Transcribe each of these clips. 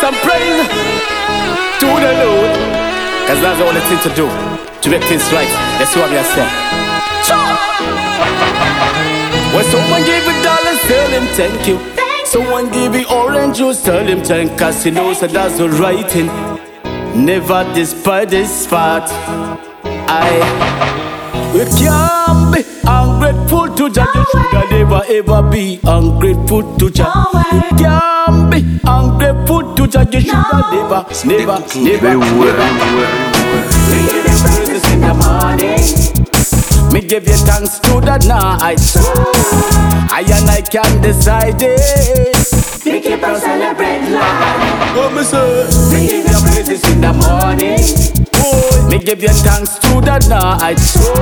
some praise to the Lord, cause that's the only thing to do, to make things right. That's what I say. When someone give you dollars, tell him thank you. Someone give you orange juice, tell him thank, cause he knows that that's the right thing. Never despise this fact. We can't be ungrateful to Jah. You should never ever be ungrateful to Jah. You can't be ungrateful to Jah. You should never. We give you praises in the morning. Me give you thanks to the night. I and I can decide it. We keep on celebrating life. Oh, me say. We give you praises in the morning. Me give you thanks to the night.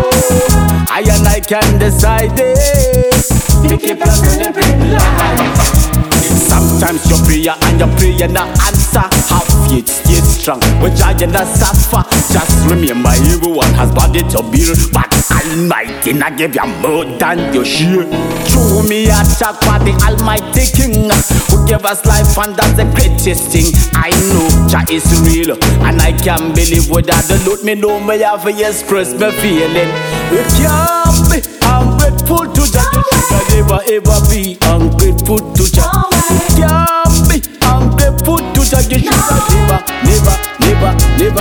I and I can decide it. We keep on celebrating life. Sometimes you pray and your prayer not answer. Have faith, stay strong, but Jah not suffer. Just remember everyone has body to bear, but Almighty not give you more than your share. Through me a talk for the Almighty King, who gave us life, and that's the greatest thing. I know Jah is real, and I can't believe without the Lord. Me know me have to express my feeling. We can't be ungrateful to Jah. You should never ever be ungrateful to Jah. You can't be ungrateful to Jah. You should never.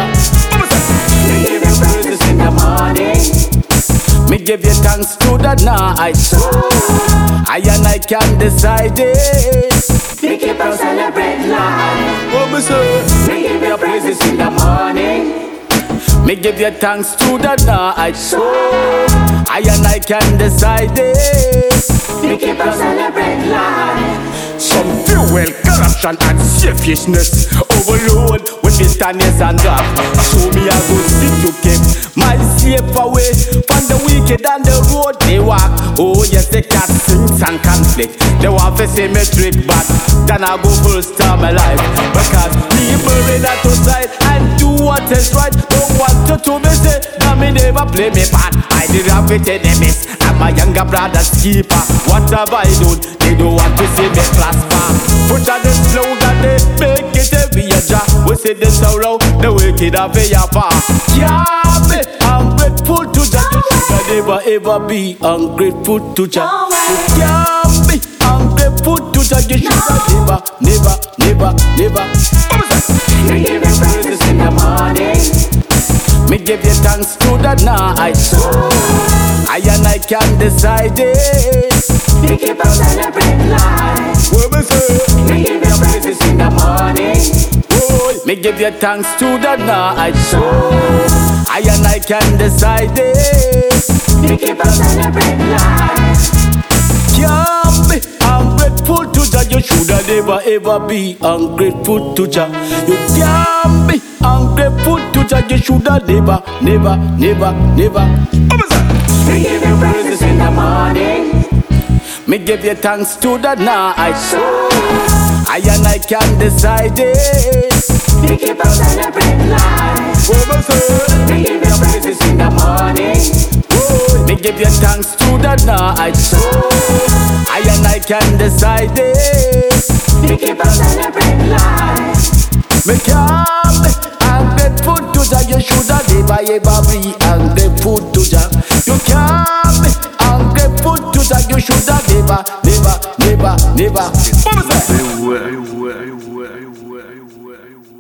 Me give you praises in the morning. Me give you thanks to the night. I and I can decide it. We keep on celebrating life. Oh, me say. Me give you praises in the morning. Me give you thanks to the night. I and I can decide it. We keep on celebrating life. Some fuel, corruption and selfishness overload when the standards and dark. So me I go see to keep myself away from the wicked and the road they walk. Oh yes, they got sins and conflict. They want to see me trick back. Then I go first time my life. Because people in that side and do what is right. Don't want to me say that me never play me part. I did have with enemies. I'm a younger brother's keeper. What have I done? They don't want to see me prosper. Put on the slogan, they make it every Jah. We say the sorrow, the wicked are very far. Can't be ungrateful to Jah. You should never ever be ungrateful to Jah. You can't be ungrateful to Jah. You should never. Me give you praises in the morning. Me give you thanks to the night. I and I can decide it. We keep on celebrating life. What me say? Me give you praises in the morning. Oh, me give you thanks to the night. I and I can decide it. We keep on celebrating life. Can't be ungrateful to Jah. You shoulda never ever be ungrateful to Jah. You can't be ungrateful to Jah. You shoulda never. Me give you praises in the morning. Me give you thanks to the night. I and I can decide it. We keep on celebrating life. Me give you praises in the morning. Me give you thanks to the night. I and I can decide it. We keep on celebrating life. Me can't be ungrateful to Jah. You shoulda never ever be ungrateful to Jah. You can't be ungrateful to Jah. You shoulda never. What was that?